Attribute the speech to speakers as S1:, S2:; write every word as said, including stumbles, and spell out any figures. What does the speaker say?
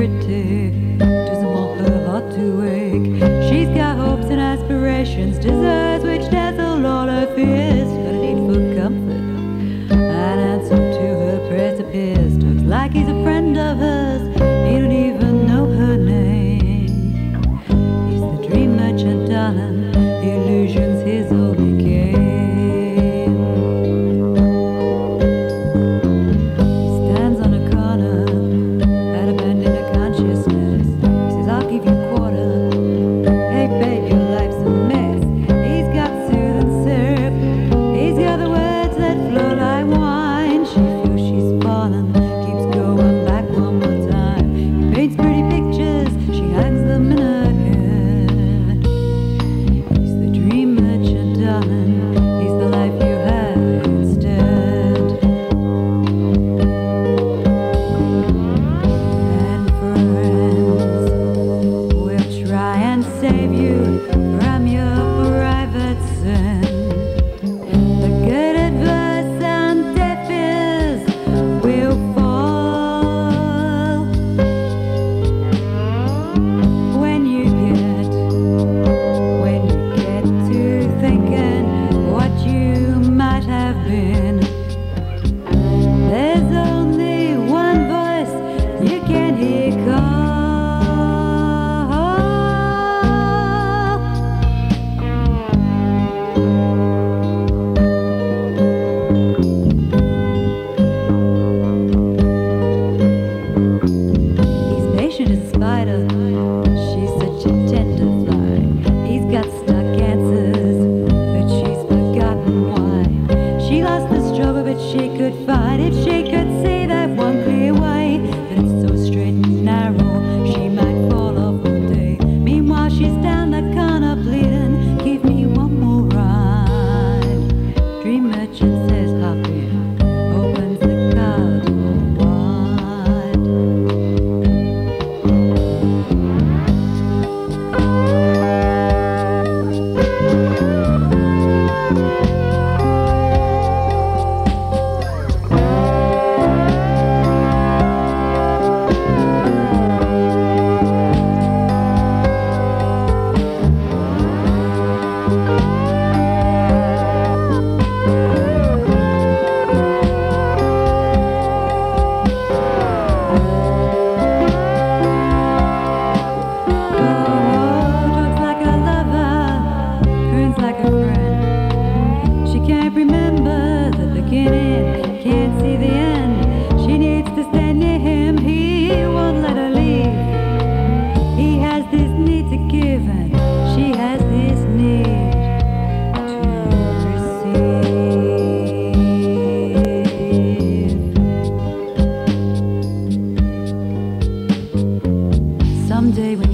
S1: pretty, doesn't want her heart to ache. She's got hopes and aspirations, desires which dazzle all her fears. Got a need for comfort, an answer to her precipice. Looks like he's a friend of hers, he don't even know her name. He's the dream merchant, darling, illusions his only game. He stands on a corner at a bend in a consciousness. He says, I'll give you a quarter. Hey babe, your life's a mess. He's got soothing syrup, he's got the words that flow like wine. She feels she's fallen, keeps going back one more time. He paints pretty pictures, she hangs them in her head. He's the dream merchant, darling, he's the life you have instead. And friends will try and save you from your private sin. The good advice and deaf ears will fall when you get, when you get to thinking what you might have been. There's only one voice you can hear call. He's patient as a spider, she's such a tender fly. He's got stuck answers, but she's forgotten why. She lost the struggle, but she could fight if she could see that one clear way. But it's so straight and narrow, she might fall off one day. Meanwhile, she's down the corner pleading, give me one more ride. Dream merchant says, hop in, opens the car door wide. Talks like a lover, croons like a friend. She can't remember the beginning, can't see the end. She needs to stand near him, he won't let her leave. He has this need to give and she has this need to receive. Someday when